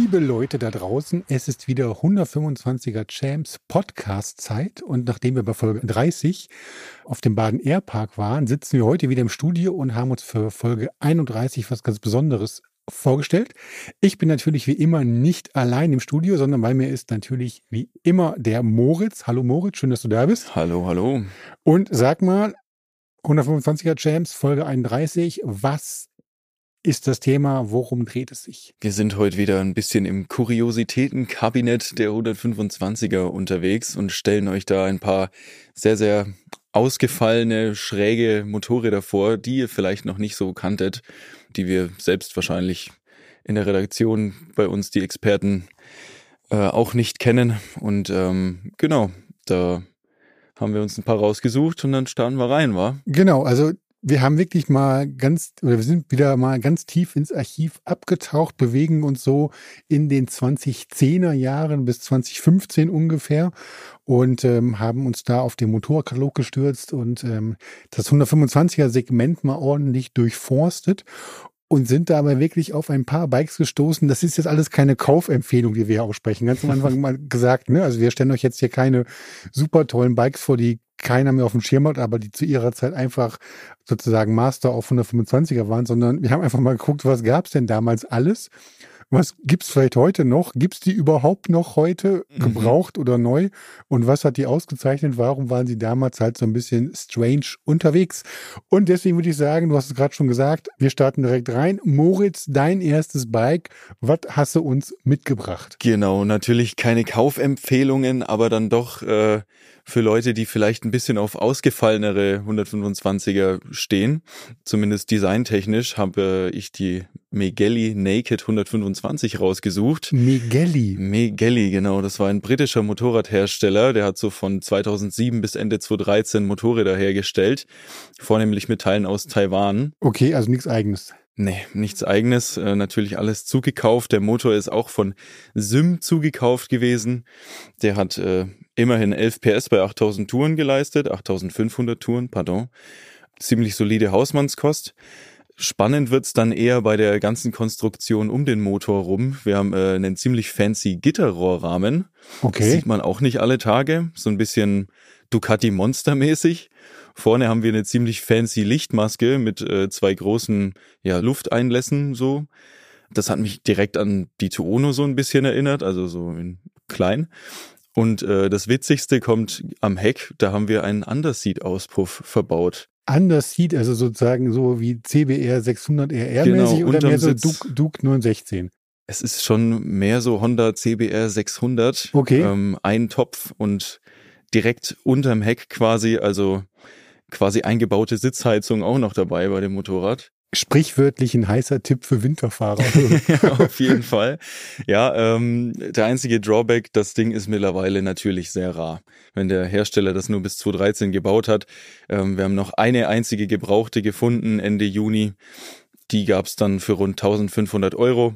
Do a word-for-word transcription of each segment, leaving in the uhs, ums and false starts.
Liebe Leute da draußen, es ist wieder hundertfünfundzwanziger Champs Podcast-Zeit und nachdem wir bei Folge dreißig auf dem Baden Airpark waren, sitzen wir heute wieder im Studio und haben uns für Folge einunddreißig was ganz Besonderes vorgestellt. Ich bin natürlich wie immer nicht allein im Studio, sondern bei mir ist natürlich wie immer der Moritz. Hallo Moritz, schön, dass du da bist. Hallo, hallo. Und sag mal, hundertfünfundzwanziger Champs, Folge einunddreißig, was ist das Thema, worum dreht es sich? Wir sind heute wieder ein bisschen im Kuriositätenkabinett der hundertfünfundzwanziger unterwegs und stellen euch da ein paar sehr, sehr ausgefallene, schräge Motorräder vor, die ihr vielleicht noch nicht so kanntet, die wir selbst wahrscheinlich in der Redaktion bei uns, die Experten, äh, auch nicht kennen. Und ähm, genau, da haben wir uns ein paar rausgesucht und dann starten wir rein, wa? Genau, also wir haben wirklich mal ganz, oder wir sind wieder mal ganz tief ins Archiv abgetaucht, bewegen uns so in den zwanzigzehner Jahren bis zwanzig fünfzehn ungefähr und ähm, haben uns da auf den Motorradkatalog gestürzt und ähm, das hundertfünfundzwanziger Segment mal ordentlich durchforstet und sind dabei wirklich auf ein paar Bikes gestoßen. Das ist jetzt alles keine Kaufempfehlung, die wir hier aussprechen. Ganz am Anfang mal gesagt, ne? Also wir stellen euch jetzt hier keine super tollen Bikes vor, die keiner mehr auf dem Schirm hat, aber die zu ihrer Zeit einfach sozusagen Master auf hundertfünfundzwanziger waren, sondern wir haben einfach mal geguckt, was gab es denn damals alles? Was gibt's vielleicht heute noch? Gibt's die überhaupt noch heute, gebraucht mhm. oder neu? Und was hat die ausgezeichnet? Warum waren sie damals halt so ein bisschen strange unterwegs? Und deswegen würde ich sagen, du hast es gerade schon gesagt, wir starten direkt rein. Moritz, dein erstes Bike, was hast du uns mitgebracht? Genau, natürlich keine Kaufempfehlungen, aber dann doch äh, für Leute, die vielleicht ein bisschen auf ausgefallenere hundertfünfundzwanziger stehen, zumindest designtechnisch, habe ich die Megelli Naked hundertfünfundzwanzig rausgesucht. Megelli? Megelli, genau. Das war ein britischer Motorradhersteller. Der hat so von zweitausendsieben bis Ende zweitausenddreizehn Motorräder hergestellt. Vornehmlich mit Teilen aus Taiwan. Okay, also nichts Eigenes. Nee, nichts Eigenes. Äh, natürlich alles zugekauft. Der Motor ist auch von Sym zugekauft gewesen. Der hat äh, immerhin elf P S bei achttausend Touren geleistet. achttausendfünfhundert Touren, pardon. Ziemlich solide Hausmannskost. Spannend wird's dann eher bei der ganzen Konstruktion um den Motor rum. Wir haben äh, einen ziemlich fancy Gitterrohrrahmen. Okay. Das sieht man auch nicht alle Tage. So ein bisschen Ducati Monster-mäßig. Vorne haben wir eine ziemlich fancy Lichtmaske mit äh, zwei großen ja, Lufteinlässen so. Das hat mich direkt an die Tuono so ein bisschen erinnert, also so in klein. Und äh, das Witzigste kommt am Heck, da haben wir einen Underseat-Auspuff verbaut. Underseat, also sozusagen so wie C B R sechshundert R R-mäßig genau, oder mehr so Sitz. Duke, Duke neunhundertsechzehn? Es ist schon mehr so Honda C B R sechshundert. Okay. Ähm, ein Topf und direkt unterm Heck quasi, also quasi eingebaute Sitzheizung auch noch dabei bei dem Motorrad. Sprichwörtlich ein heißer Tipp für Winterfahrer. Auf jeden Fall. Ja, ähm, der einzige Drawback, das Ding ist mittlerweile natürlich sehr rar. Wenn der Hersteller das nur bis zweitausenddreizehn gebaut hat. Ähm, wir haben noch eine einzige gebrauchte gefunden Ende Juni. Die gab's dann für rund eintausendfünfhundert Euro.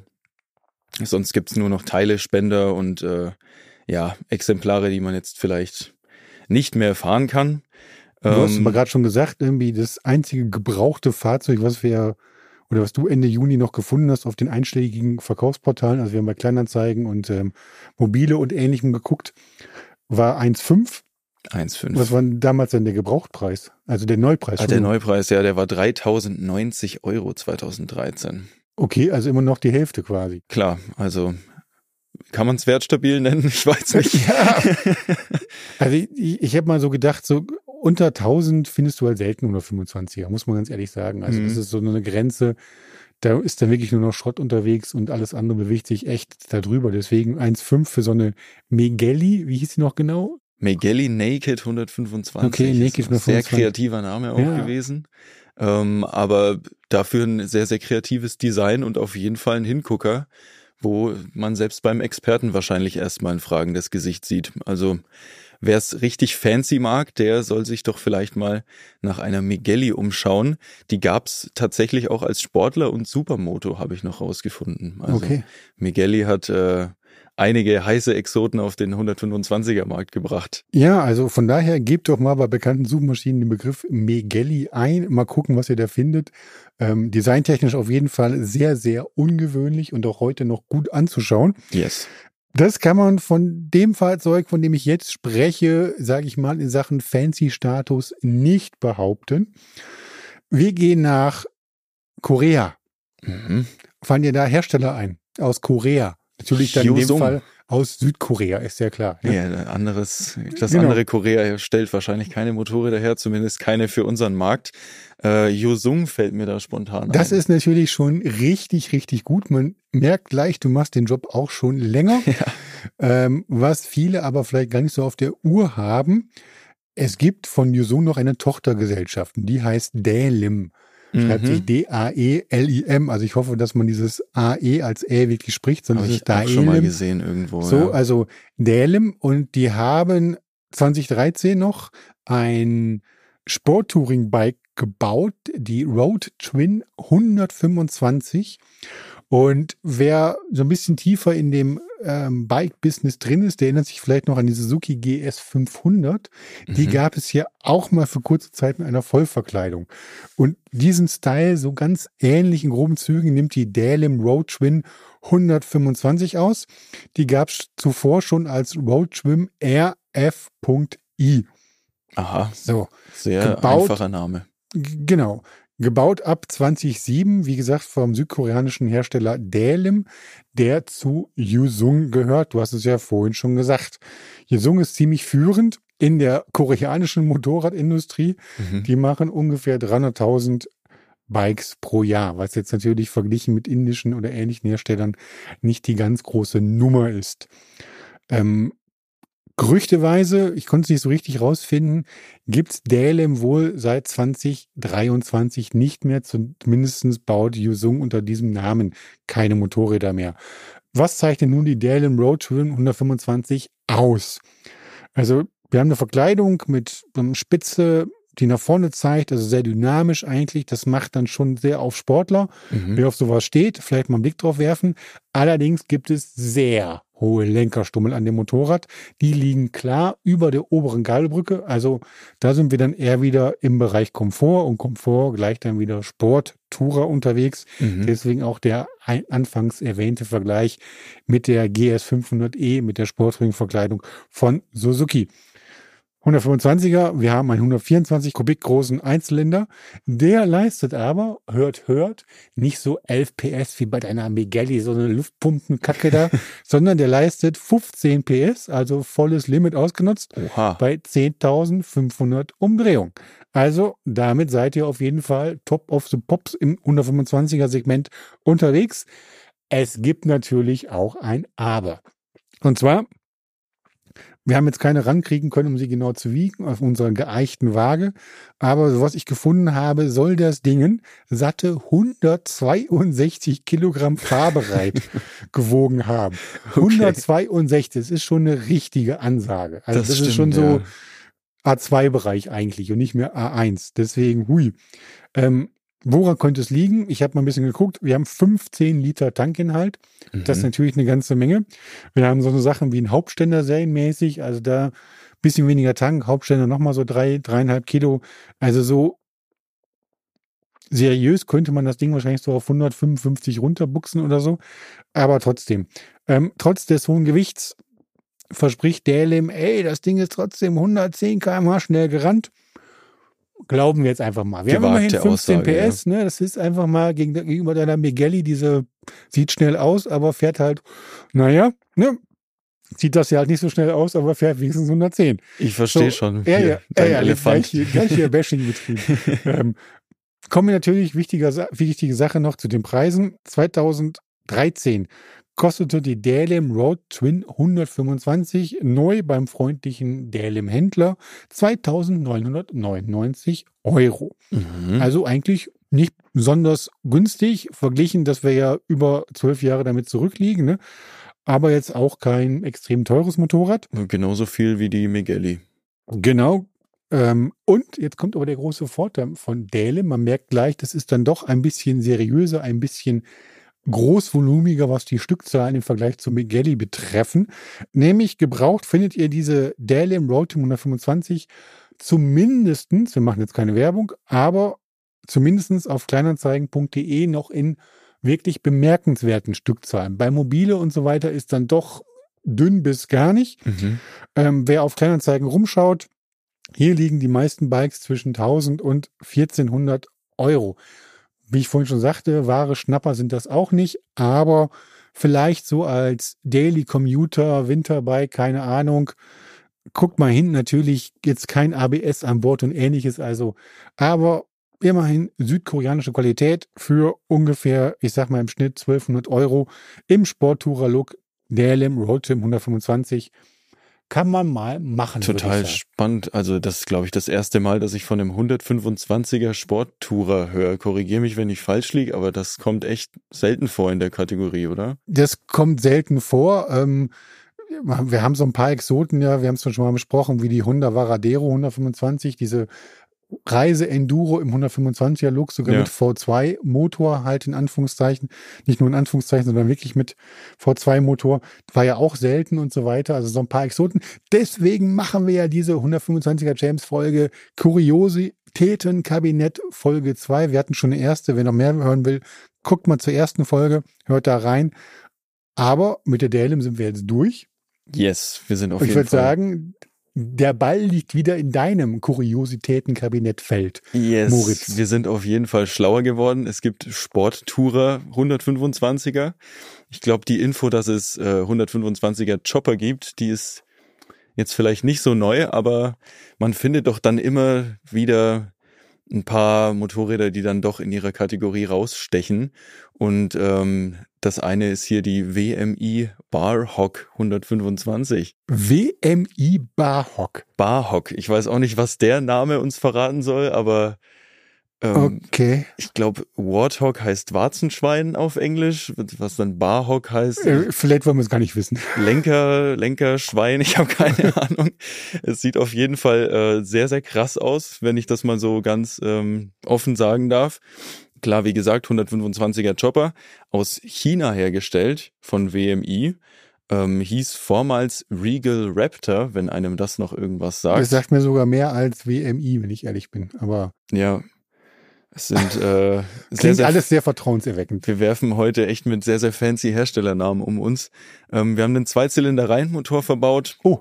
Sonst gibt's nur noch Teile, Spender und äh, ja Exemplare, die man jetzt vielleicht nicht mehr fahren kann. Du hast aber gerade schon gesagt, irgendwie das einzige gebrauchte Fahrzeug, was wir oder was du Ende Juni noch gefunden hast auf den einschlägigen Verkaufsportalen, also wir haben bei Kleinanzeigen und ähm, Mobile und Ähnlichem geguckt, war eins Komma fünf. eins Komma fünf. Was war denn damals denn der Gebrauchtpreis? Also der Neupreis? Ah, der Neupreis, ja, der war dreitausendneunzig Euro zweitausenddreizehn. Okay, also immer noch die Hälfte quasi. Klar, also kann man es wertstabil nennen? Ich weiß nicht. Ja. Also ich, ich habe mal so gedacht, so unter tausend findest du halt selten hundertfünfundzwanziger, muss man ganz ehrlich sagen. Also mhm. das ist so eine Grenze, da ist dann wirklich nur noch Schrott unterwegs und alles andere bewegt sich echt da drüber. Deswegen eins Komma fünf für so eine Megelli, wie hieß die noch genau? Megelli Naked hundertfünfundzwanzig. Okay, Naked hundertfünfundzwanzig. Sehr kreativer Name auch ja. gewesen. Ähm, aber dafür ein sehr, sehr kreatives Design und auf jeden Fall ein Hingucker, wo man selbst beim Experten wahrscheinlich erstmal ein fragendes Gesicht sieht. Also wer es richtig fancy mag, der soll sich doch vielleicht mal nach einer Megelli umschauen. Die gab's tatsächlich auch als Sportler und Supermoto, habe ich noch rausgefunden. Also okay. Megelli hat äh, einige heiße Exoten auf den hundertfünfundzwanziger Markt gebracht. Ja, also von daher gebt doch mal bei bekannten Suchmaschinen den Begriff Megelli ein. Mal gucken, was ihr da findet. Ähm, designtechnisch auf jeden Fall sehr, sehr ungewöhnlich und auch heute noch gut anzuschauen. Yes. Das kann man von dem Fahrzeug, von dem ich jetzt spreche, sage ich mal, in Sachen Fancy-Status nicht behaupten. Wir gehen nach Korea. Mhm. Fallen dir da Hersteller ein? Aus Korea. Natürlich dann in dem Hyosung. Fall aus Südkorea, ist ja klar. Ne? Ja, anderes, das Genau. andere Korea stellt wahrscheinlich keine Motorräder her, zumindest keine für unseren Markt. Äh, Hyosung fällt mir da spontan Das ein. ist natürlich schon richtig, richtig gut. Man merkt gleich, du machst den Job auch schon länger. Ja. Ähm, was viele aber vielleicht gar nicht so auf der Uhr haben. Es gibt von Hyosung noch eine Tochtergesellschaft, die heißt Daelim. Schreibt Mhm. sich D A E L I M. Also ich hoffe, dass man dieses A E als Ä wirklich spricht, sondern Habe es ich ist auch schon mal Daelim. gesehen irgendwo. So, ja. also Daelim, und die haben zwanzig dreizehn noch ein Sport-Touring-Bike gebaut, die Road Twin hundertfünfundzwanzig. Und wer so ein bisschen tiefer in dem ähm, Bike-Business drin ist, der erinnert sich vielleicht noch an die Suzuki G S fünfhundert. Die Mhm. gab es hier auch mal für kurze Zeit in einer Vollverkleidung. Und diesen Style, so ganz ähnlich in groben Zügen, nimmt die Daelim Road Twin hundertfünfundzwanzig aus. Die gab es zuvor schon als Road Twin R F.I. Aha, So, sehr gebaut- einfacher Name. G- Genau. Gebaut ab zweitausendsieben, wie gesagt, vom südkoreanischen Hersteller Daelim, der zu Hyosung gehört. Du hast es ja vorhin schon gesagt. Hyosung ist ziemlich führend in der koreanischen Motorradindustrie. Mhm. Die machen ungefähr dreihunderttausend Bikes pro Jahr, was jetzt natürlich verglichen mit indischen oder ähnlichen Herstellern nicht die ganz große Nummer ist. Ähm, Gerüchteweise, ich konnte es nicht so richtig rausfinden, gibt's Daelim wohl seit zwanzig dreiundzwanzig nicht mehr. Zumindest baut Hyosung unter diesem Namen keine Motorräder mehr. Was zeichnet nun die Daelim Road Twin hundertfünfundzwanzig aus? Also wir haben eine Verkleidung mit einer Spitze, die nach vorne zeigt, also sehr dynamisch eigentlich. Das macht dann schon sehr auf Sportler. Mhm. Wer auf sowas steht, vielleicht mal einen Blick drauf werfen. Allerdings gibt es sehr hohe Lenkerstummel an dem Motorrad. Die liegen klar über der oberen Gallenbrücke. Also da sind wir dann eher wieder im Bereich Komfort, und Komfort gleich dann wieder Sport, Tourer unterwegs. Mhm. Deswegen auch der ein, anfangs erwähnte Vergleich mit der G S fünfhundert E, mit der Sportring-Verkleidung von Suzuki. hundertfünfundzwanziger, wir haben einen hundertvierundzwanzig Kubik großen Einzylinder. Der leistet aber, hört, hört, nicht so elf P S wie bei deiner Megelli, so eine Luftpumpenkacke da, sondern der leistet fünfzehn P S, also volles Limit ausgenutzt, Oha. bei zehntausendfünfhundert Umdrehungen. Also damit seid ihr auf jeden Fall top of the pops im hundertfünfundzwanziger Segment unterwegs. Es gibt natürlich auch ein Aber. Und zwar, wir haben jetzt keine rankriegen können, um sie genau zu wiegen, auf unserer geeichten Waage. Aber so was ich gefunden habe, soll das Ding satte hundertzweiundsechzig Kilogramm fahrbereit gewogen haben. Okay. hundertzweiundsechzig, das ist schon eine richtige Ansage. Also das, Das ist schon stimmt, so ja. A zwei Bereich eigentlich und nicht mehr A eins. Deswegen, hui. Ähm, woran könnte es liegen? Ich habe mal ein bisschen geguckt. Wir haben fünfzehn Liter Tankinhalt. Das ist Mhm. natürlich eine ganze Menge. Wir haben so eine Sachen wie ein Hauptständer serienmäßig, also da ein bisschen weniger Tank, Hauptständer nochmal so drei, dreieinhalb Kilo. Also so seriös könnte man das Ding wahrscheinlich so auf hundertfünfundfünfzig runterbuchsen oder so. Aber trotzdem, ähm, trotz des hohen Gewichts verspricht Daelim, ey, das Ding ist trotzdem hundertzehn Kilometer pro Stunde schnell gerannt. Glauben wir jetzt einfach mal. Wir haben immerhin Gewagte fünfzehn Aussage, P S, ne? Das ist einfach mal gegen, gegenüber deiner Megelli, diese sieht schnell aus, aber fährt halt, naja, ne? Sieht das ja halt nicht so schnell aus, aber fährt wenigstens hundertzehn. Ich verstehe So, schon. Ja, Hier, ja, dein ja, ja, Elefant. gleich hier, gleich hier Bashing betrieben. ähm, kommen wir natürlich, wichtiger, Sa- wichtige Sache noch zu den Preisen. zweitausenddreizehn kostete die Daelim Road Twin hundertfünfundzwanzig neu beim freundlichen Daelim Händler zweitausendneunhundertneunundneunzig Euro. Mhm. Also eigentlich nicht besonders günstig, verglichen, dass wir ja über zwölf Jahre damit zurückliegen, ne? Aber jetzt auch kein extrem teures Motorrad. Genauso viel wie die Megelli. Genau. Ähm, und jetzt kommt aber der große Vorteil von Daelim. Man merkt gleich, das ist dann doch ein bisschen seriöser, ein bisschen großvolumiger, was die Stückzahlen im Vergleich zu Magelli betreffen. Nämlich gebraucht findet ihr diese Dalim Rotem hundertfünfundzwanzig zumindestens, wir machen jetzt keine Werbung, aber zumindestens auf kleinanzeigen punkt de noch in wirklich bemerkenswerten Stückzahlen. Bei Mobile und so weiter ist dann doch dünn bis gar nicht. Mhm. Ähm, wer auf Kleinanzeigen rumschaut, hier liegen die meisten Bikes zwischen tausend und vierzehnhundert Euro. Wie ich vorhin schon sagte, wahre Schnapper sind das auch nicht, aber vielleicht so als Daily Commuter, Winterbike, keine Ahnung. Guckt mal hin, natürlich jetzt kein A B S an Bord und ähnliches, also, aber immerhin südkoreanische Qualität für ungefähr, ich sag mal im Schnitt zwölfhundert Euro im Sporttourer-Look Dalim Rotem hundertfünfundzwanzig. Kann man mal machen. Total spannend. Also das ist, glaube ich, das erste Mal, dass ich von einem hundertfünfundzwanziger Sporttourer höre. Korrigiere mich, wenn ich falsch liege, aber das kommt echt selten vor in der Kategorie, oder? Das kommt selten vor. Ähm, wir haben so ein paar Exoten, ja, wir haben es schon mal besprochen, wie die Honda Varadero hundertfünfundzwanzig, diese Reise-Enduro im hundertfünfundzwanziger Look, sogar ja. mit V zwei Motor halt in Anführungszeichen, nicht nur in Anführungszeichen, sondern wirklich mit V zwei Motor, war ja auch selten und so weiter, also so ein paar Exoten. Deswegen machen wir ja diese hundertfünfundzwanziger James Folge Kuriositäten Kabinett Folge zwei. Wir hatten schon eine erste, wer noch mehr hören will, guckt mal zur ersten Folge, hört da rein. Aber mit der Dalim sind wir jetzt durch. Yes, wir sind auf jeden Fall. Ich würde sagen, der Ball liegt wieder in deinem Kuriositätenkabinettfeld, yes, Moritz. Wir sind auf jeden Fall schlauer geworden. Es gibt Sporttourer hundertfünfundzwanziger. Ich glaube, die Info, dass es äh, hundertfünfundzwanziger Chopper gibt, die ist jetzt vielleicht nicht so neu, aber man findet doch dann immer wieder ein paar Motorräder, die dann doch in ihrer Kategorie rausstechen. Und ähm, das eine ist hier die W M I Barhawk hundertfünfundzwanzig. W M I Barhawk. Barhawk. Ich weiß auch nicht, was der Name uns verraten soll, aber ähm, okay. Ich glaube, Warthog heißt Warzenschwein auf Englisch, was dann Barhawk heißt. Äh, vielleicht wollen wir es gar nicht wissen. Lenker, Lenkerschwein, ich habe keine Ahnung. Es sieht auf jeden Fall äh, sehr, sehr krass aus, wenn ich das mal so ganz ähm, offen sagen darf. Klar, wie gesagt, hundertfünfundzwanziger Chopper, aus China hergestellt von W M I, ähm, hieß vormals Regal Raptor, wenn einem das noch irgendwas sagt. Das sagt mir sogar mehr als W M I, wenn ich ehrlich bin, aber... Ja, es sind äh, Klingt sehr, sehr, alles sehr vertrauenserweckend. Wir werfen heute echt mit sehr, sehr fancy Herstellernamen um uns. Ähm, wir haben einen Zweizylinder-Reihenmotor verbaut, oh.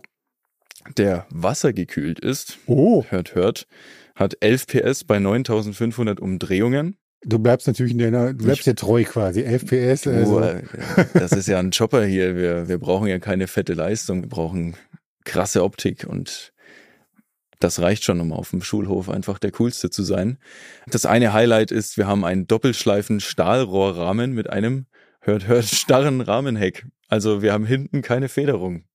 der wassergekühlt ist. Oh. Hört, hört. Hat elf P S bei neuntausendfünfhundert Umdrehungen. Du bleibst natürlich in deiner, du bleibst ja treu quasi, elf P S. Also. Du, äh, das ist ja ein Chopper hier, wir, wir brauchen ja keine fette Leistung, wir brauchen krasse Optik und das reicht schon, um auf dem Schulhof einfach der Coolste zu sein. Das eine Highlight ist, wir haben einen Doppelschleifen Stahlrohrrahmen mit einem, hört, hört, starren Rahmenheck. Also wir haben hinten keine Federung.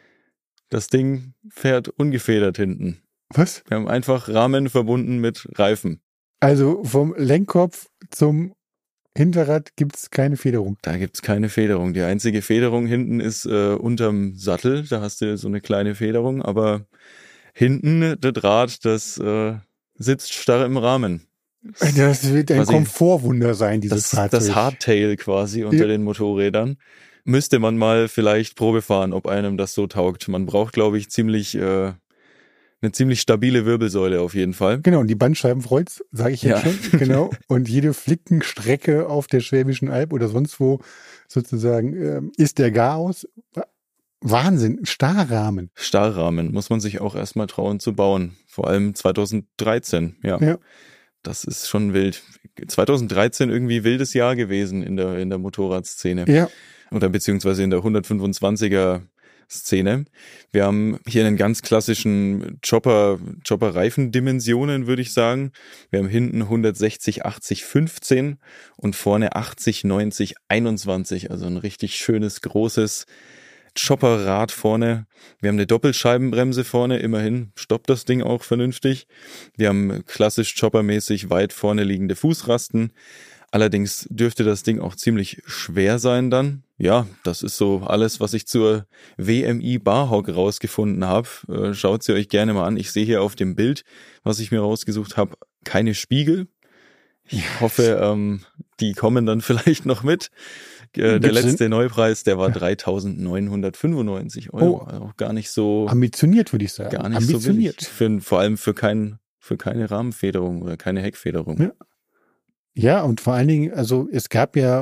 Das Ding fährt ungefedert hinten. Was? Wir haben einfach Rahmen verbunden mit Reifen. Also vom Lenkkopf zum Hinterrad gibt's keine Federung. Da gibt's keine Federung. Die einzige Federung hinten ist äh, unterm Sattel. Da hast du so eine kleine Federung, aber hinten der Draht, das äh, sitzt starr im Rahmen. Das wird ein Komfortwunder sein, dieses das, Fahrzeug. Das Hardtail quasi unter ja. den Motorrädern. Müsste man mal vielleicht Probe fahren, ob einem das so taugt. Man braucht, glaube ich, ziemlich... Äh, Eine ziemlich stabile Wirbelsäule auf jeden Fall. Genau, und die Bandscheiben freut's, sage ich jetzt ja. schon. Genau. Und jede Flickenstrecke auf der Schwäbischen Alb oder sonst wo sozusagen äh, ist der Garaus. Wahnsinn, Stahlrahmen. Stahlrahmen muss man sich auch erstmal trauen zu bauen. Vor allem zweitausenddreizehn, ja. ja. Das ist schon wild. zweitausenddreizehn irgendwie wildes Jahr gewesen in der, in der Motorradszene. Ja. Oder beziehungsweise in der hundertfünfundzwanziger Szene. Wir haben hier einen ganz klassischen Chopper, Chopper-Reifendimensionen, würde ich sagen. Wir haben hinten hundertsechzig, achtzig, fünfzehn und vorne achtzig, neunzig, einundzwanzig. Also ein richtig schönes, großes Chopperrad vorne. Wir haben eine Doppelscheibenbremse vorne, immerhin stoppt das Ding auch vernünftig. Wir haben klassisch choppermäßig weit vorne liegende Fußrasten. Allerdings dürfte das Ding auch ziemlich schwer sein dann. Ja, das ist so alles, was ich zur W M I Barhawk rausgefunden habe. Äh, schaut sie euch gerne mal an. Ich sehe hier auf dem Bild, was ich mir rausgesucht habe, keine Spiegel. Ich hoffe, ähm, die kommen dann vielleicht noch mit. Äh, der letzte Sinn? Neupreis, der war ja. dreitausendneunhundertfünfundneunzig Euro. Oh. Also gar nicht so. Ambitioniert, würde ich sagen. Gar nicht Ambitioniert. so billig. Für, vor allem für, kein, für keine Rahmenfederung oder keine Heckfederung. Ja. ja, und vor allen Dingen, also es gab ja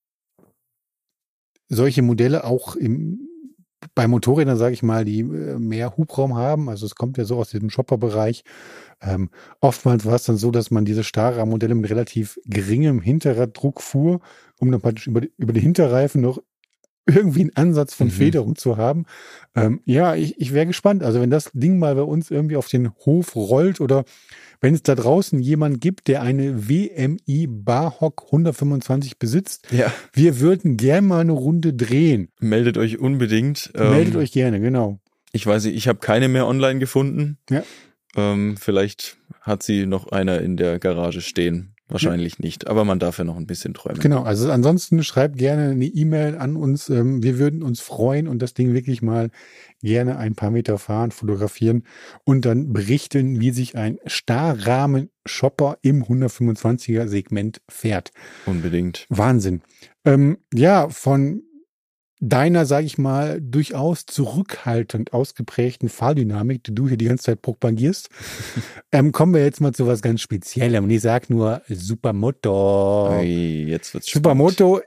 solche Modelle auch im, bei Motorrädern, sage ich mal, die mehr Hubraum haben. Also es kommt ja so aus diesem Shopper-Bereich. Ähm, oftmals war es dann so, dass man diese Stahlrahmenmodelle mit relativ geringem Hinterraddruck fuhr, um dann praktisch über, über die Hinterreifen noch irgendwie einen Ansatz von mhm. Federung zu haben. Ähm, ja, ich, ich wäre gespannt. Also wenn das Ding mal bei uns irgendwie auf den Hof rollt oder wenn es da draußen jemand gibt, der eine W M I Barhock hundertfünfundzwanzig besitzt, ja. wir würden gerne mal eine Runde drehen. Meldet euch unbedingt. Meldet ähm, euch gerne, genau. Ich weiß nicht, ich habe keine mehr online gefunden. Ja. Ähm, vielleicht hat sie noch einer in der Garage stehen. Wahrscheinlich ja. nicht, aber man darf ja noch ein bisschen träumen. Genau, also ansonsten schreibt gerne eine E-Mail an uns. Wir würden uns freuen und das Ding wirklich mal gerne ein paar Meter fahren, fotografieren und dann berichten, wie sich ein Stahlrahmen-Shopper im hundertfünfundzwanziger Segment fährt. Unbedingt. Wahnsinn. Ähm, ja, von deiner, sage ich mal, durchaus zurückhaltend ausgeprägten Fahrdynamik, die du hier die ganze Zeit propagierst, ähm, kommen wir jetzt mal zu was ganz Speziellem. Und ich sage nur Supermoto. Hey, jetzt wird's Supermoto,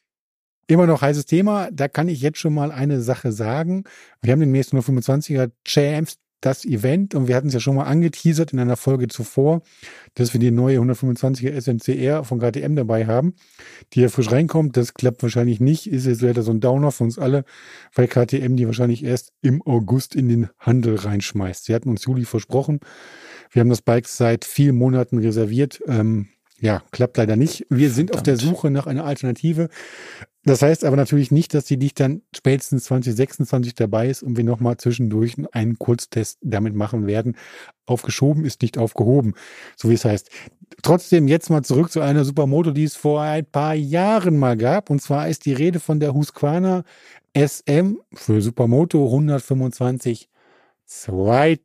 immer noch heißes Thema. Da kann ich jetzt schon mal eine Sache sagen. Wir haben den nächsten hundertfünfundzwanziger Champs, das Event, und wir hatten es ja schon mal angeteasert in einer Folge zuvor, dass wir die neue hundertfünfundzwanziger S M C R von K T M dabei haben, die ja frisch reinkommt. Das klappt wahrscheinlich nicht, ist jetzt leider so ein Downer für uns alle, weil K T M die wahrscheinlich erst im August in den Handel reinschmeißt. Sie hatten uns Juli versprochen. Wir haben das Bike seit vielen Monaten reserviert. Ähm, ja, klappt leider nicht. Wir sind Verdammt. auf der Suche nach einer Alternative. Das heißt aber natürlich nicht, dass die nicht dann spätestens zwanzig sechsundzwanzig dabei ist und wir nochmal zwischendurch einen Kurztest damit machen werden. Aufgeschoben ist nicht aufgehoben, so wie es heißt. Trotzdem jetzt mal zurück zu einer Supermoto, die es vor ein paar Jahren mal gab. Und zwar ist die Rede von der Husqvarna S M für Supermoto hundertfünfundzwanzig Zweitakt.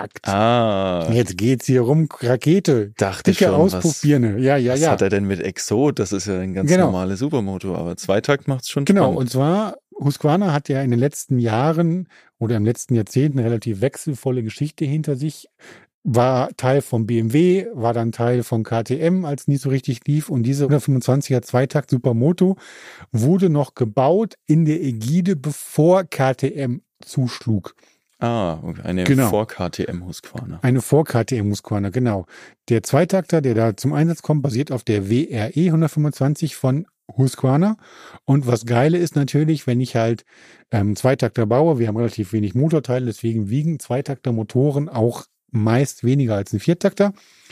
Ah. Jetzt geht's hier rum, Rakete. Dachte Dicke schon, Auspuffbirne. Ja, ja, was ja. hat er denn mit Exot? Das ist ja ein ganz genau. normale Supermoto, aber Zweitakt macht's schon Genau, spannend. und zwar, Husqvarna hat ja in den letzten Jahren oder im letzten Jahrzehnt eine relativ wechselvolle Geschichte hinter sich. War Teil von B M W, war dann Teil von K T M, als nie so richtig lief. Und diese hundertfünfundzwanziger Zweitakt Supermoto wurde noch gebaut in der Ägide, bevor K T M zuschlug. Ah, eine genau. Vor-K T M Husqvarna. Eine Vor-K T M Husqvarna, genau. Der Zweitakter, der da zum Einsatz kommt, basiert auf der W R E hundertfünfundzwanzig von Husqvarna. Und was Geile ist natürlich, wenn ich halt ähm, Zweitakter baue, wir haben relativ wenig Motorteile, deswegen wiegen Zweitakter-Motoren auch meist weniger als ein Viertakter.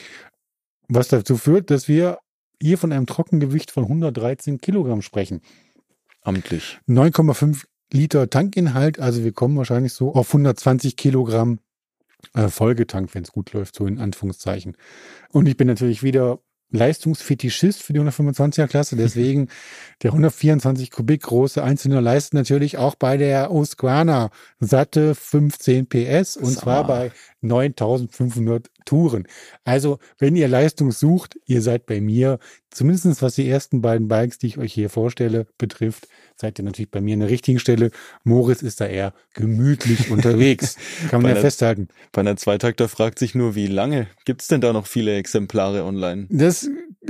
Was dazu führt, dass wir hier von einem Trockengewicht von hundertdreizehn Kilogramm sprechen. Amtlich. neun Komma fünf Liter Tankinhalt, also wir kommen wahrscheinlich so auf hundertzwanzig Kilogramm äh, Folgetank, wenn es gut läuft, so in Anführungszeichen. Und ich bin natürlich wieder Leistungsfetischist für die hundertfünfundzwanziger Klasse, deswegen der hundertvierundzwanzig Kubik große Einzylinder leistet natürlich auch bei der Husqvarna satte fünfzehn P S und zwar bei neuntausendfünfhundert Touren. Also, wenn ihr Leistung sucht, ihr seid bei mir, zumindest was die ersten beiden Bikes, die ich euch hier vorstelle, betrifft, seid ihr natürlich bei mir an der richtigen Stelle. Moritz ist da eher gemütlich unterwegs. Kann man ja festhalten. Bei einer Zweitakter fragt sich nur, wie lange? Gibt's denn da noch viele Exemplare online? Das,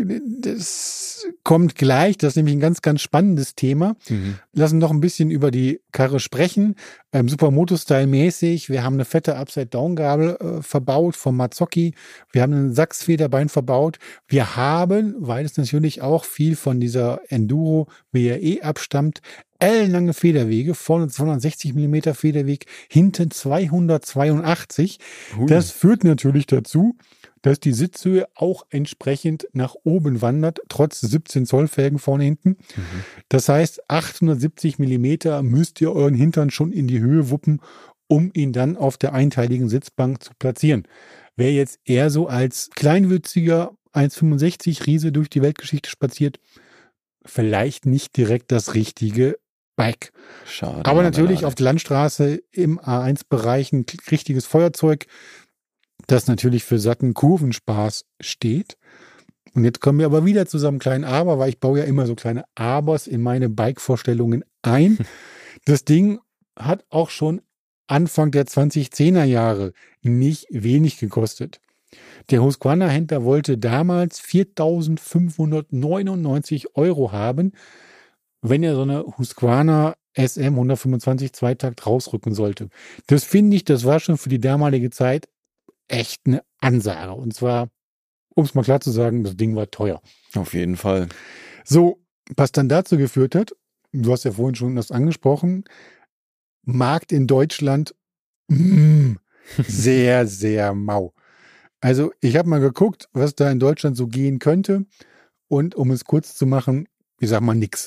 das kommt gleich. Das ist nämlich ein ganz, ganz spannendes Thema. Mhm. Lassen noch ein bisschen über die Karre sprechen. Ähm, Supermoto-Style-mäßig. Wir haben eine fette Upside-Down-Gabel äh, verbaut vom Mazzocchi. Wir haben ein Sachsfederbein verbaut. Wir haben, weil es natürlich auch viel von dieser Enduro B R E abstammt, ellenlange Federwege, vorne zweihundertsechzig Millimeter Federweg, hinten zweihundertzweiundachtzig. Hui. Das führt natürlich dazu, dass die Sitzhöhe auch entsprechend nach oben wandert, trotz siebzehn Zoll Felgen vorne hinten. Mhm. Das heißt, achthundertsiebzig Millimeter müsst ihr euren Hintern schon in die Höhe wuppen, um ihn dann auf der einteiligen Sitzbank zu platzieren. Wer jetzt eher so als kleinwüchsiger eins Komma fünfundsechzig Riese durch die Weltgeschichte spaziert, vielleicht nicht direkt das richtige Bike. Schade. Aber natürlich schade. Auf der Landstraße im A eins Bereich ein richtiges Feuerzeug, das natürlich für satten Kurvenspaß steht. Und jetzt kommen wir aber wieder zu so einem kleinen Aber, weil ich baue ja immer so kleine Abers in meine Bike-Vorstellungen ein. Das Ding hat auch schon Anfang der zweitausendzehner Jahre nicht wenig gekostet. Der Husqvarna-Händler wollte damals viertausendfünfhundertneunundneunzig Euro haben, wenn er so eine Husqvarna S M hundertfünfundzwanzig Zweitakt rausrücken sollte. Das finde ich, das war schon für die damalige Zeit echt eine Ansage. Und zwar, um es mal klar zu sagen, das Ding war teuer. Auf jeden Fall. So, was dann dazu geführt hat, du hast ja vorhin schon das angesprochen, Markt in Deutschland mm, sehr, sehr mau. Also ich habe mal geguckt, was da in Deutschland so gehen könnte und um es kurz zu machen, ich sag mal nix.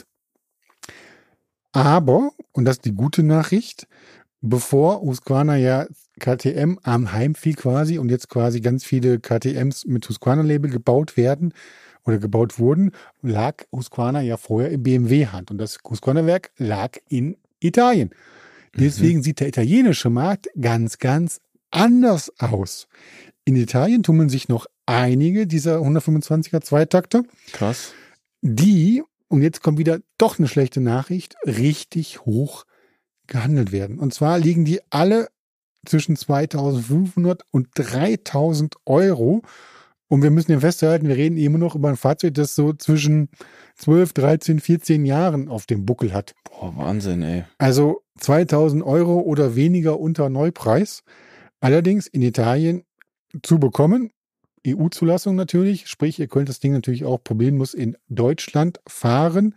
Aber, und das ist die gute Nachricht, bevor Husqvarna ja K T M am Heimvieh quasi und jetzt quasi ganz viele K T Ms mit Husqvarna-Label gebaut werden oder gebaut wurden, lag Husqvarna ja vorher in B M W-Hand und das Husqvarna-Werk lag in Italien. Deswegen mhm. sieht der italienische Markt ganz, ganz anders aus. In Italien tummeln sich noch einige dieser hundertfünfundzwanziger Zweitakter. Krass. Die, und jetzt kommt wieder doch eine schlechte Nachricht, richtig hoch gehandelt werden. Und zwar liegen die alle zwischen zweitausendfünfhundert und dreitausend Euro. Und wir müssen ja festhalten, wir reden immer noch über ein Fahrzeug, das so zwischen zwölf, dreizehn, vierzehn Jahren auf dem Buckel hat. Boah, Wahnsinn, ey. Also zweitausend Euro oder weniger unter Neupreis. Allerdings in Italien zu bekommen, E U-Zulassung natürlich, sprich, ihr könnt das Ding natürlich auch problemlos in Deutschland fahren.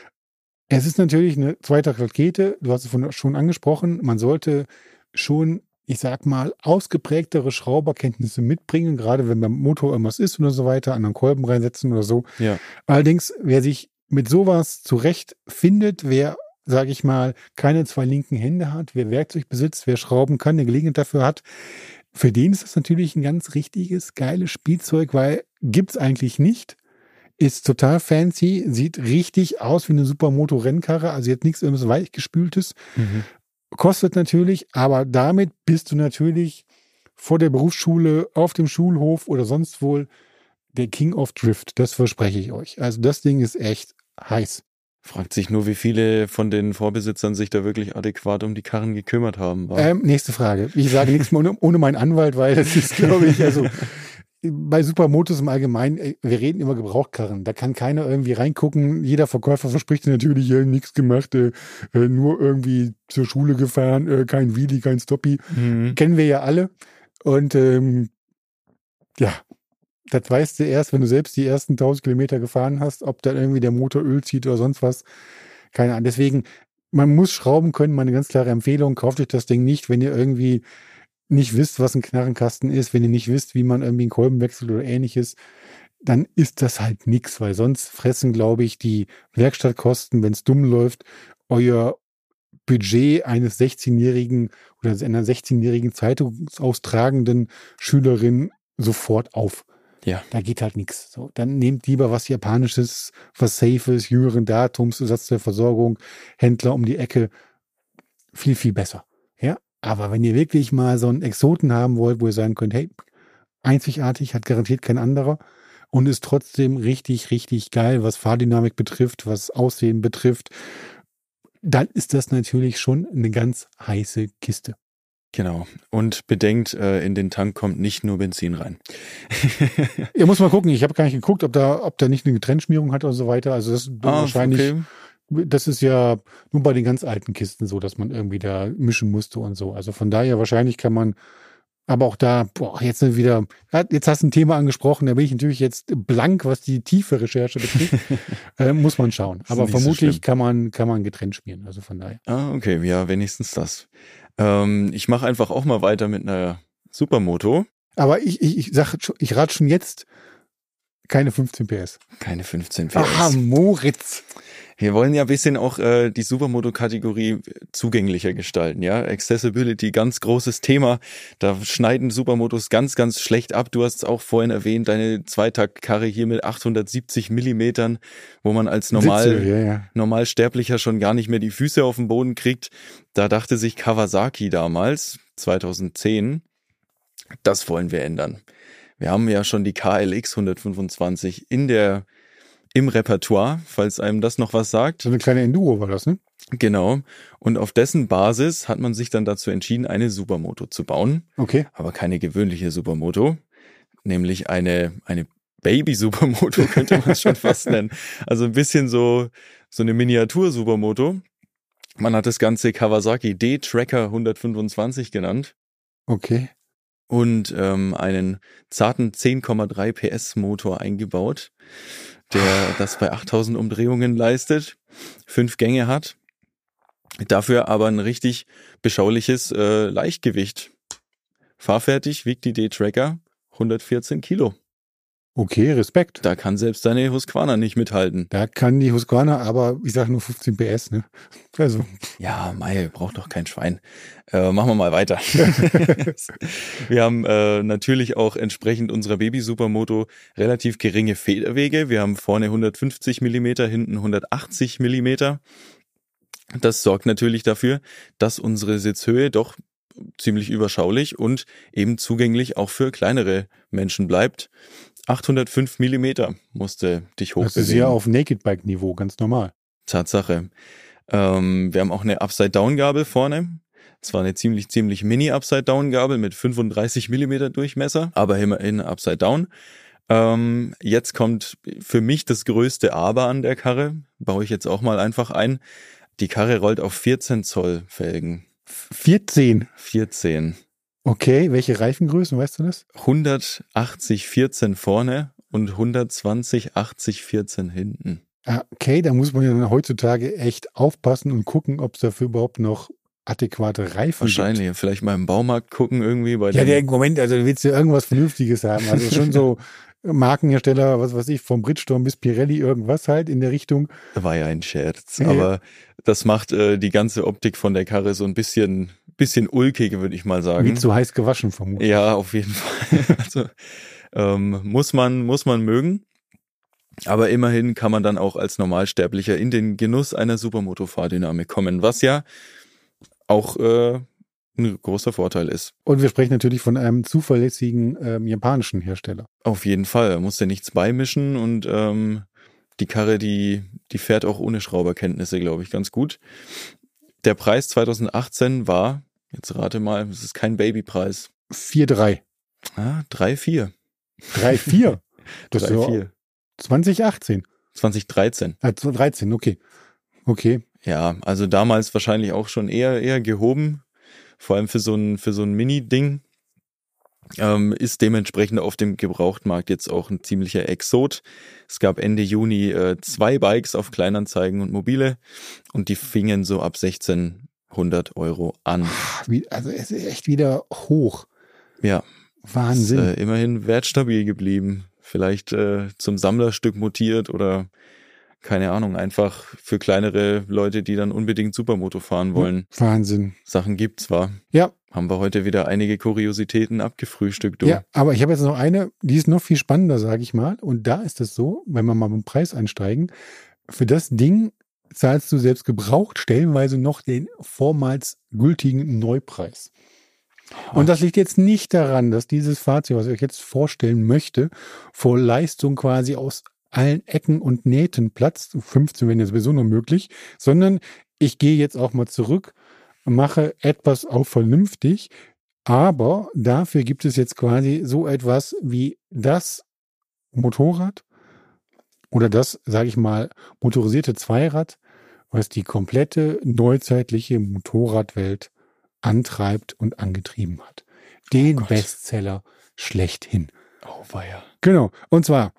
Es ist natürlich eine Zweitakt-Rakete, du hast es schon angesprochen, man sollte schon, ich sag mal, ausgeprägtere Schrauberkenntnisse mitbringen, gerade wenn beim Motor irgendwas ist oder so weiter, an einen Kolben reinsetzen oder so. Ja. Allerdings, wer sich mit sowas zurechtfindet, wer, sage ich mal, keine zwei linken Hände hat, wer Werkzeug besitzt, wer schrauben kann, eine Gelegenheit dafür hat, für den ist das natürlich ein ganz richtiges, geiles Spielzeug, weil gibt's eigentlich nicht. Ist total fancy, sieht richtig aus wie eine Supermoto-Rennkarre, also jetzt nichts irgendwas weichgespültes. Mhm. Kostet natürlich, aber damit bist du natürlich vor der Berufsschule, auf dem Schulhof oder sonst wohl der King of Drift. Das verspreche ich euch. Also das Ding ist echt heiß. Fragt sich nur, wie viele von den Vorbesitzern sich da wirklich adäquat um die Karren gekümmert haben. Ähm, nächste Frage. Ich sage nichts mehr ohne, ohne meinen Anwalt, weil das ist, glaube ich, also bei Supermotos im Allgemeinen, wir reden immer Gebrauchtkarren. Da kann keiner irgendwie reingucken. Jeder Verkäufer verspricht natürlich, äh, nichts gemacht, äh, nur irgendwie zur Schule gefahren, äh, kein Wheelie, kein Stoppie. Mhm. Kennen wir ja alle. Und ähm, ja, das weißt du erst, wenn du selbst die ersten tausend Kilometer gefahren hast, ob dann irgendwie der Motor Öl zieht oder sonst was. Keine Ahnung. Deswegen, man muss schrauben können. Meine ganz klare Empfehlung, kauft euch das Ding nicht, wenn ihr irgendwie nicht wisst, was ein Knarrenkasten ist, wenn ihr nicht wisst, wie man irgendwie einen Kolben wechselt oder ähnliches, dann ist das halt nichts, weil sonst fressen, glaube ich, die Werkstattkosten, wenn es dumm läuft, euer Budget eines sechzehnjährigen oder einer sechzehnjährigen Zeitungsaustragenden Schülerin sofort auf. Ja. Da geht halt nichts. So, dann nehmt lieber was Japanisches, was Safes, jüngeren Datums, Ersatz der Versorgung, Händler um die Ecke. Viel, viel besser. Ja. Aber wenn ihr wirklich mal so einen Exoten haben wollt, wo ihr sagen könnt, hey, einzigartig, hat garantiert kein anderer und ist trotzdem richtig, richtig geil, was Fahrdynamik betrifft, was Aussehen betrifft, dann ist das natürlich schon eine ganz heiße Kiste. Genau. Und bedenkt, äh, in den Tank kommt nicht nur Benzin rein. Ihr muss mal gucken. Ich habe gar nicht geguckt, ob da, ob da nicht eine Getränkschmierung hat oder so weiter. Also das ist ah, wahrscheinlich, okay. Das ist ja nur bei den ganz alten Kisten so, dass man irgendwie da mischen musste und so. Also von daher wahrscheinlich kann man, aber auch da, boah, jetzt sind wieder, jetzt hast du ein Thema angesprochen, da bin ich natürlich jetzt blank, was die tiefe Recherche betrifft. äh, muss man schauen. Aber vermutlich so kann man, kann man getrennt schmieren. Also von daher. Ah, okay. Ja, wenigstens das. Ähm, ich mache einfach auch mal weiter mit einer Supermoto. Aber ich, ich, ich sag, ich rate schon jetzt keine fünfzehn P S. Keine fünfzehn P S. Aha, Moritz. Wir wollen ja ein bisschen auch äh, die Supermoto-Kategorie zugänglicher gestalten, ja. Accessibility, ganz großes Thema. Da schneiden Supermotos ganz, ganz schlecht ab. Du hast es auch vorhin erwähnt, deine Zweitaktkarre hier mit achthundertsiebzig Millimetern, wo man als normal, Sitze, ja, ja. Normalsterblicher schon gar nicht mehr die Füße auf den Boden kriegt. Da dachte sich Kawasaki damals, zweitausendzehn, das wollen wir ändern. Wir haben ja schon die K L X hundertfünfundzwanzig in der, im Repertoire, falls einem das noch was sagt. So eine kleine Enduro war das, ne? Genau. Und auf dessen Basis hat man sich dann dazu entschieden, eine Supermoto zu bauen. Okay. Aber keine gewöhnliche Supermoto, nämlich eine, eine Baby-Supermoto könnte man es schon fast nennen. Also ein bisschen so, so eine Miniatur-Supermoto. Man hat das Ganze Kawasaki D-Tracker hundertfünfundzwanzig genannt. Okay. Und ähm, einen zarten zehn Komma drei P S Motor eingebaut, der das bei achttausend Umdrehungen leistet, fünf Gänge hat, dafür aber ein richtig beschauliches äh, Leichtgewicht. Fahrfertig wiegt die D-Tracker hundertvierzehn Kilo. Okay, Respekt. Da kann selbst deine Husqvarna nicht mithalten. Da kann die Husqvarna, aber ich sag nur fünfzehn P S, ne? Also. Ja, Mai, braucht doch kein Schwein. Äh, machen wir mal weiter. Wir haben äh, natürlich auch entsprechend unserer Baby-Supermoto relativ geringe Federwege. Wir haben vorne hundertfünfzig Millimeter, hinten hundertachtzig Millimeter. Das sorgt natürlich dafür, dass unsere Sitzhöhe doch ziemlich überschaulich und eben zugänglich auch für kleinere Menschen bleibt. achthundertfünf Millimeter musste dich hochbewegen. Das ist ja auf Naked-Bike-Niveau, ganz normal. Tatsache. Ähm, wir haben auch eine Upside-Down-Gabel vorne. Zwar eine ziemlich, ziemlich Mini-Upside-Down-Gabel mit fünfunddreißig Millimeter Durchmesser, aber immerhin Upside-Down. Ähm, jetzt kommt für mich das größte Aber an der Karre. Baue ich jetzt auch mal einfach ein. Die Karre rollt auf vierzehn Zoll Felgen. vierzehn? vierzehn. Okay, welche Reifengrößen, weißt du das? hundertachtzig vierzehn vorne und hundertzwanzig achtzig vierzehn hinten. Okay, da muss man ja dann heutzutage echt aufpassen und gucken, ob es dafür überhaupt noch adäquate Reifen Wahrscheinlich. gibt. Vielleicht mal im Baumarkt gucken irgendwie. Bei Ja, den der Moment, also du willst ja irgendwas Vernünftiges haben. Also schon so Markenhersteller, was weiß ich, vom Bridgestone bis Pirelli, irgendwas halt in der Richtung. War ja ein Scherz. Ja. Aber das macht äh, die ganze Optik von der Karre so ein bisschen, bisschen ulkig, würde ich mal sagen. Wie zu heiß gewaschen vermutlich. Ja, auf jeden Fall. Also ähm, muss man, muss man mögen. Aber immerhin kann man dann auch als Normalsterblicher in den Genuss einer Supermoto-Fahrdynamik kommen, was ja auch äh, ein großer Vorteil ist. Und wir sprechen natürlich von einem zuverlässigen ähm, japanischen Hersteller. Auf jeden Fall, da musst du nichts beimischen und ähm, die Karre, die, die fährt auch ohne Schrauberkenntnisse, glaube ich, ganz gut. Der Preis zweitausendachtzehn war, jetzt rate mal, es ist kein Babypreis. vier drei. Ah, drei vier. drei vier? Das ist drei ja vier. zwanzig achtzehn. zwanzig dreizehn. Ah, dreizehn, okay. Okay. Ja, also damals wahrscheinlich auch schon eher, eher gehoben. Vor allem für so ein, für so ein Mini-Ding. Ähm, ist dementsprechend auf dem Gebrauchtmarkt jetzt auch ein ziemlicher Exot. Es gab Ende Juni äh, zwei Bikes auf Kleinanzeigen und Mobile und die fingen so ab sechzehnhundert Euro an. Wie, also es ist echt wieder hoch. Ja, Wahnsinn. ist äh, immerhin wertstabil geblieben. Vielleicht äh, zum Sammlerstück mutiert oder keine Ahnung, einfach für kleinere Leute, die dann unbedingt Supermoto fahren wollen. Wahnsinn. Sachen gibt's zwar. Ja. Haben wir heute wieder einige Kuriositäten abgefrühstückt. Du. Ja, aber ich habe jetzt noch eine, die ist noch viel spannender, sage ich mal. Und da ist es so, wenn wir mal beim Preis einsteigen, für das Ding zahlst du selbst gebraucht stellenweise noch den vormals gültigen Neupreis. Und das liegt jetzt nicht daran, dass dieses Fahrzeug, was ich euch jetzt vorstellen möchte, vor Leistung quasi aus allen Ecken und Nähten platzt, fünfzehn wären jetzt sowieso noch möglich, sondern ich gehe jetzt auch mal zurück, mache etwas auch vernünftig, aber dafür gibt es jetzt quasi so etwas wie das Motorrad oder das, sage ich mal, motorisierte Zweirad, was die komplette neuzeitliche Motorradwelt antreibt und angetrieben hat. Den Oh Gott. Bestseller schlechthin. Oh weia. Genau. Und zwar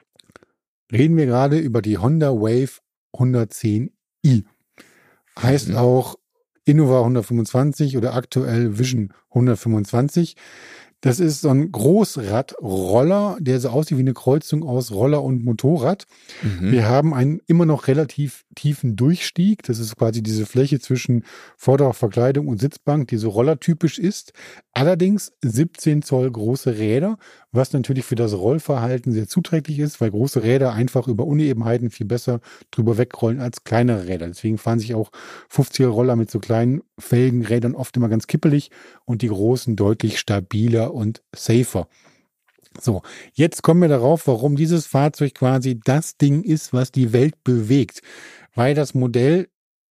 reden wir gerade über die Honda Wave hundertzehn i. Heißt Mhm. auch Innova hundertfünfundzwanzig oder aktuell Vision hundertfünfundzwanzig. Das ist so ein Großradroller, der so aussieht wie eine Kreuzung aus Roller und Motorrad. Mhm. Wir haben einen immer noch relativ tiefen Durchstieg. Das ist quasi diese Fläche zwischen vorderer Verkleidung und Sitzbank, die so rollertypisch ist. Allerdings siebzehn Zoll große Räder, was natürlich für das Rollverhalten sehr zuträglich ist, weil große Räder einfach über Unebenheiten viel besser drüber wegrollen als kleinere Räder. Deswegen fahren sich auch fünfziger Roller mit so kleinen Felgenrädern oft immer ganz kippelig und die großen deutlich stabiler und safer. So, jetzt kommen wir darauf, warum dieses Fahrzeug quasi das Ding ist, was die Welt bewegt. Weil das Modell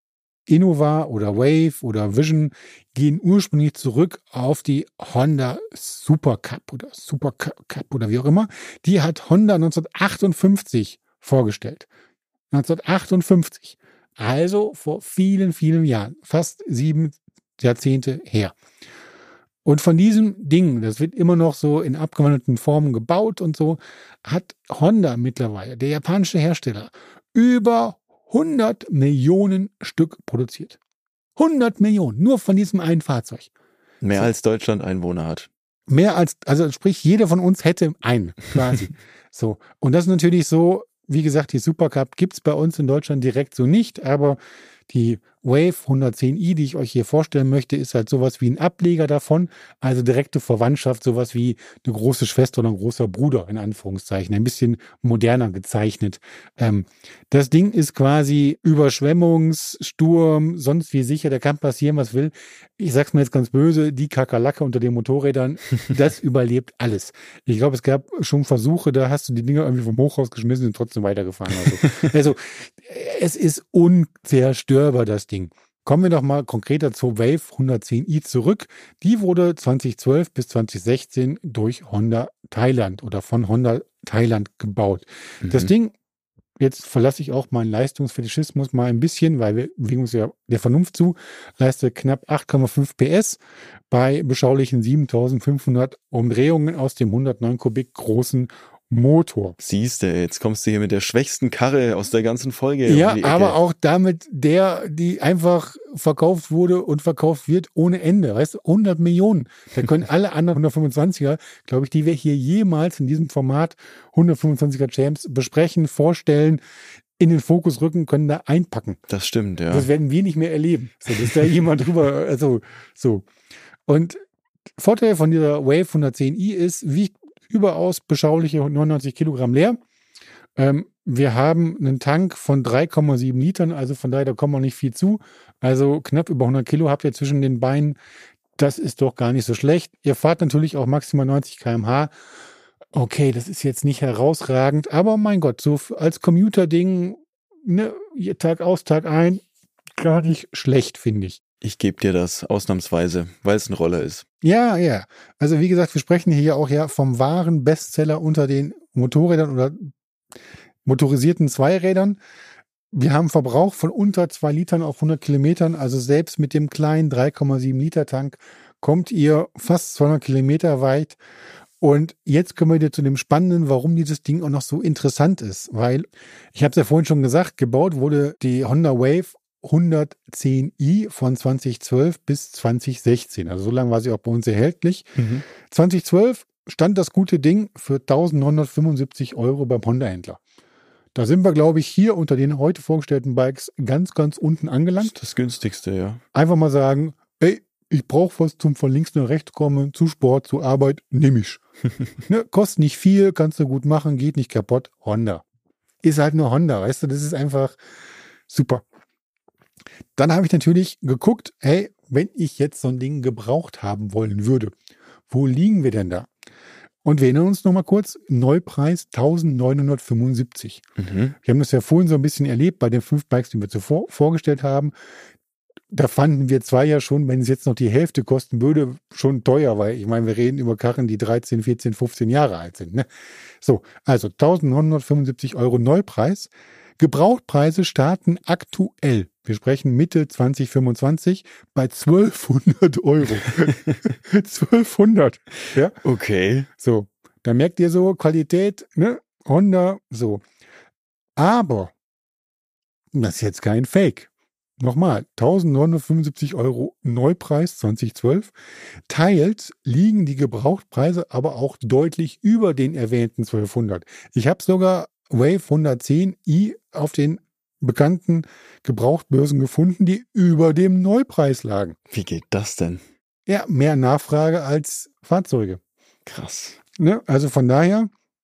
Innova oder Wave oder Vision gehen ursprünglich zurück auf die Honda Super Cup oder Super Cup oder wie auch immer. Die hat Honda neunzehnhundertachtundfünfzig vorgestellt. neunzehnhundertachtundfünfzig. Also vor vielen, vielen Jahren. Fast sieben Jahrzehnte her. Und von diesem Ding, das wird immer noch so in abgewandelten Formen gebaut und so, hat Honda mittlerweile, der japanische Hersteller, über hundert Millionen Stück produziert. hundert Millionen, nur von diesem einen Fahrzeug. Mehr so. als Deutschland Einwohner hat. Mehr als, also sprich, jeder von uns hätte einen, quasi. so. Und das ist natürlich so, wie gesagt, die Supercup gibt's bei uns in Deutschland direkt so nicht, aber die Wave hundertzehn i, die ich euch hier vorstellen möchte, ist halt sowas wie ein Ableger davon, also direkte Verwandtschaft, sowas wie eine große Schwester oder ein großer Bruder, in Anführungszeichen, ein bisschen moderner gezeichnet. Ähm, das Ding ist quasi Überschwemmungssturm, sonst wie sicher, da kann passieren, was will. Ich sag's mir jetzt ganz böse, die Kakerlake unter den Motorrädern, das überlebt alles. Ich glaube, es gab schon Versuche, da hast du die Dinger irgendwie vom Hochhaus geschmissen und trotzdem weitergefahren. Also, also es ist unzerstörbar, das Ding. Kommen wir doch mal konkreter zur Wave hundertzehn i zurück. Die wurde zweitausendzwölf bis zweitausendsechzehn durch Honda Thailand oder von Honda Thailand gebaut. Mhm. Das Ding, jetzt verlasse ich auch meinen Leistungsfetischismus mal ein bisschen, weil wir bewegen uns ja der Vernunft zu, leistet knapp acht Komma fünf P S bei beschaulichen siebentausendfünfhundert Umdrehungen aus dem hundertneun Kubik großen Motor. Siehst du, jetzt kommst du hier mit der schwächsten Karre aus der ganzen Folge. Ja, um die Ecke. Aber auch damit der, die einfach verkauft wurde und verkauft wird ohne Ende. Weißt du, hundert Millionen. Da können alle anderen hundertfünfundzwanziger, glaube ich, die wir hier jemals in diesem Format hundertfünfundzwanziger Champs besprechen, vorstellen, in den Fokus rücken, können da einpacken. Das stimmt, ja. Das werden wir nicht mehr erleben. So, dass da jemand drüber, also, so. Und Vorteil von dieser Wave hundertzehn i ist, wiegt überaus beschauliche neunundneunzig Kilogramm leer. Ähm, wir haben einen Tank von drei Komma sieben Litern, also von daher, da kommt man nicht viel zu. Also knapp über hundert Kilo habt ihr zwischen den Beinen. Das ist doch gar nicht so schlecht. Ihr fahrt natürlich auch maximal neunzig Kilometer pro Stunde. Okay, das ist jetzt nicht herausragend, aber mein Gott, so als Commuter-Ding, ne, Tag aus, Tag ein, gar nicht schlecht, finde ich. Ich gebe dir das ausnahmsweise, weil es ein Roller ist. Ja, ja. Also wie gesagt, wir sprechen hier auch ja vom wahren Bestseller unter den Motorrädern oder motorisierten Zweirädern. Wir haben Verbrauch von unter zwei Litern auf hundert Kilometern. Also selbst mit dem kleinen drei Komma sieben Liter Tank kommt ihr fast zweihundert Kilometer weit. Und jetzt kommen wir wieder zu dem Spannenden, warum dieses Ding auch noch so interessant ist. Weil, ich habe es ja vorhin schon gesagt, gebaut wurde die Honda Wave hundertzehn i von zweitausendzwölf bis zweitausendsechzehn. Also so lange war sie auch bei uns erhältlich. Mhm. zweitausendzwölf stand das gute Ding für eintausendneunhundertfünfundsiebzig Euro beim Honda-Händler. Da sind wir, glaube ich, hier unter den heute vorgestellten Bikes ganz, ganz unten angelangt. Das ist das günstigste, ja. Einfach mal sagen, ey, ich brauche was zum von links nach rechts kommen, zu Sport, zu Arbeit, nehme ich. ne, kostet nicht viel, kannst du gut machen, geht nicht kaputt, Honda. Ist halt nur Honda, weißt du, das ist einfach super. Dann habe ich natürlich geguckt, hey, wenn ich jetzt so ein Ding gebraucht haben wollen würde, wo liegen wir denn da? Und wir erinnern uns nochmal kurz, Neupreis eintausendneunhundertfünfundsiebzig. Mhm. Wir haben das ja vorhin so ein bisschen erlebt bei den fünf Bikes, die wir zuvor vorgestellt haben. Da fanden wir zwei ja schon, wenn es jetzt noch die Hälfte kosten würde, schon teuer, weil ich meine, wir reden über Karren, die dreizehn, vierzehn, fünfzehn Jahre alt sind. Ne? So, also eintausendneunhundertfünfundsiebzig Euro Neupreis. Gebrauchtpreise starten aktuell, wir sprechen Mitte zwanzig fünfundzwanzig, bei zwölfhundert Euro. zwölfhundert. Ja? Okay. So, da merkt ihr so, Qualität, ne? Honda, so. Aber, das ist jetzt kein Fake. Nochmal, eintausendneunhundertfünfundsiebzig Euro Neupreis zweitausendzwölf. Teilt liegen die Gebrauchtpreise aber auch deutlich über den erwähnten zwölfhundert. Ich habe sogar Wave hundertzehn i auf den bekannten Gebrauchtbörsen gefunden, die über dem Neupreis lagen. Wie geht das denn? Ja, mehr Nachfrage als Fahrzeuge. Krass. Ne? Also von daher,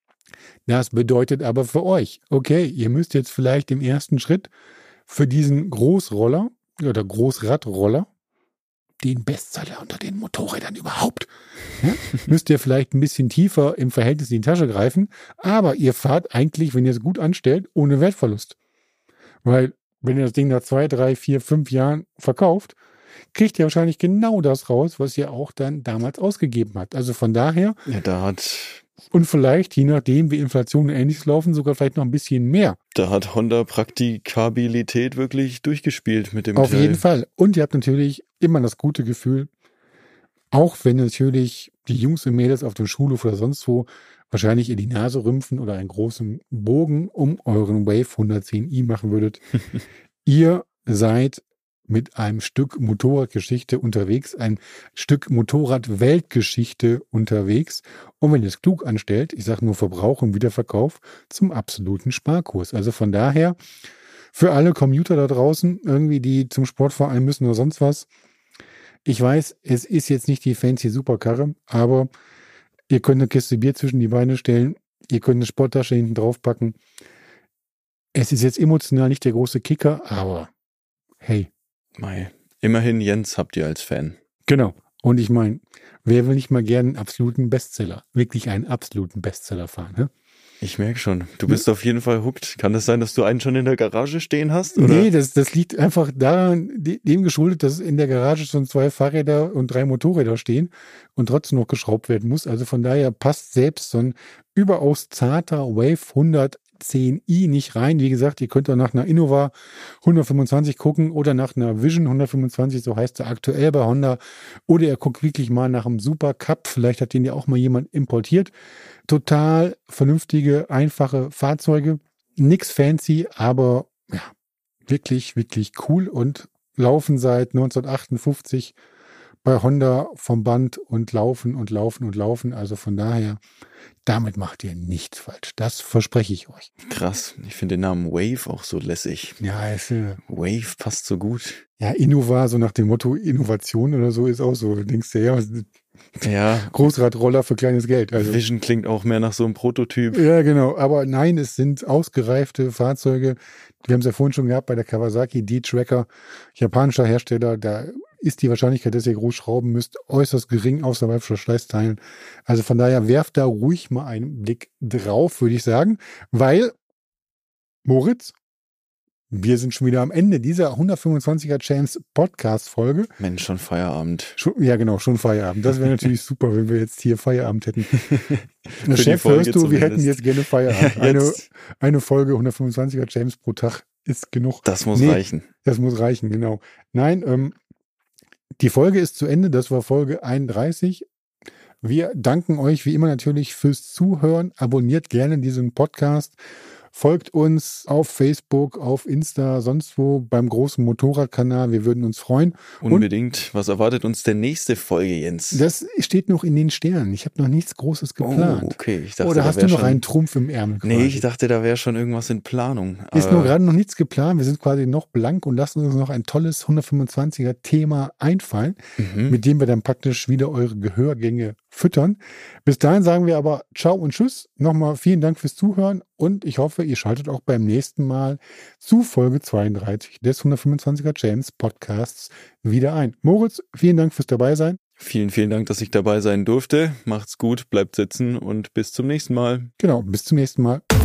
das bedeutet aber für euch, okay, ihr müsst jetzt vielleicht im ersten Schritt für diesen Großroller oder Großradroller, den Bestseller unter den Motorrädern überhaupt. Ja? Müsst ihr vielleicht ein bisschen tiefer im Verhältnis in die Tasche greifen, aber ihr fahrt eigentlich, wenn ihr es gut anstellt, ohne Wertverlust. Weil, wenn ihr das Ding nach zwei, drei, vier, fünf Jahren verkauft, kriegt ihr wahrscheinlich genau das raus, was ihr auch dann damals ausgegeben habt. Also von daher. Ja, da hat. Und vielleicht, je nachdem, wie Inflation und Ähnliches laufen, sogar vielleicht noch ein bisschen mehr. Da hat Honda Praktikabilität wirklich durchgespielt mit dem Auf Teil. jeden Fall. Und ihr habt natürlich immer das gute Gefühl, auch wenn natürlich die Jungs und Mädels auf dem Schulhof oder sonst wo wahrscheinlich ihr die Nase rümpfen oder einen großen Bogen um euren Wave hundertzehn i machen würdet, ihr seid mit einem Stück Motorradgeschichte unterwegs, ein Stück Motorrad-Weltgeschichte unterwegs. Und wenn ihr es klug anstellt, ich sage nur Verbrauch und Wiederverkauf, zum absoluten Sparkurs. Also von daher, für alle Commuter da draußen, irgendwie die zum Sportverein müssen oder sonst was, ich weiß, es ist jetzt nicht die fancy Superkarre, aber ihr könnt eine Kiste Bier zwischen die Beine stellen, ihr könnt eine Sporttasche hinten drauf packen. Es ist jetzt emotional nicht der große Kicker, aber hey. Mei. Immerhin Jens habt ihr als Fan. Genau. Und ich meine, wer will nicht mal gerne einen absoluten Bestseller, wirklich einen absoluten Bestseller fahren, ne? Ich merke schon, du bist ja. auf jeden Fall hooked. Kann es das sein, dass du einen schon in der Garage stehen hast? Oder? Nee, das, das liegt einfach daran, dem geschuldet, dass in der Garage schon zwei Fahrräder und drei Motorräder stehen und trotzdem noch geschraubt werden muss. Also von daher passt selbst so ein überaus zarter Wave hundertzehn i nicht rein. Wie gesagt, ihr könnt auch nach einer Innova hundertfünfundzwanzig gucken oder nach einer Vision hundertfünfundzwanzig, so heißt er aktuell bei Honda. Oder ihr guckt wirklich mal nach einem Super Cup. Vielleicht hat den ja auch mal jemand importiert. Total vernünftige, einfache Fahrzeuge. Nix fancy, aber ja, wirklich, wirklich cool und laufen seit neunzehnhundertachtundfünfzig bei Honda vom Band und laufen und laufen und laufen. Also von daher, damit macht ihr nichts falsch. Das verspreche ich euch. Krass. Ich finde den Namen Wave auch so lässig. Ja, es, äh, Wave passt so gut. Ja, Innova, so nach dem Motto Innovation oder so, ist auch so. Du denkst dir, ja, ja, Großradroller für kleines Geld. Also, Vision klingt auch mehr nach so einem Prototyp. Ja, genau. Aber nein, es sind ausgereifte Fahrzeuge. Wir haben es ja vorhin schon gehabt bei der Kawasaki D-Tracker, japanischer Hersteller. Da ist die Wahrscheinlichkeit, dass ihr groß schrauben müsst, äußerst gering, außer bei Verschleißteilen. Also von daher werft da ruhig mal einen Blick drauf, würde ich sagen. Weil, Moritz, wir sind schon wieder am Ende dieser hundertfünfundzwanziger Champs Podcast-Folge. Mensch, schon Feierabend. Schon, ja, genau, schon Feierabend. Das wäre natürlich super, wenn wir jetzt hier Feierabend hätten. Chef, hörst du, wir hätten jetzt gerne Feierabend. Eine, eine Folge hundertfünfundzwanziger Champs pro Tag ist genug. Das muss nee, reichen. Das muss reichen, genau. Nein, ähm, die Folge ist zu Ende. Das war Folge einunddreißig. Wir danken euch wie immer natürlich fürs Zuhören. Abonniert gerne diesen Podcast. Folgt uns auf Facebook, auf Insta, sonst wo beim großen Motorradkanal. Wir würden uns freuen. Unbedingt. Und was erwartet uns der nächste Folge, Jens? Das steht noch in den Sternen. Ich habe noch nichts Großes geplant. Oh, okay. Ich dachte, Oder hast du noch schon... einen Trumpf im Ärmel? Quasi? Nee, ich dachte, da wäre schon irgendwas in Planung. Ist nur gerade noch nichts geplant. Wir sind quasi noch blank und lassen uns noch ein tolles hundertfünfundzwanziger Thema einfallen, mhm. mit dem wir dann praktisch wieder eure Gehörgänge füttern. Bis dahin sagen wir aber Ciao und Tschüss. Nochmal vielen Dank fürs Zuhören und ich hoffe, ihr schaltet auch beim nächsten Mal zu Folge zweiunddreißig des hundertfünfundzwanziger Champs Podcasts wieder ein. Moritz, vielen Dank fürs Dabeisein. Vielen, vielen Dank, dass ich dabei sein durfte. Macht's gut, bleibt sitzen und bis zum nächsten Mal. Genau, bis zum nächsten Mal.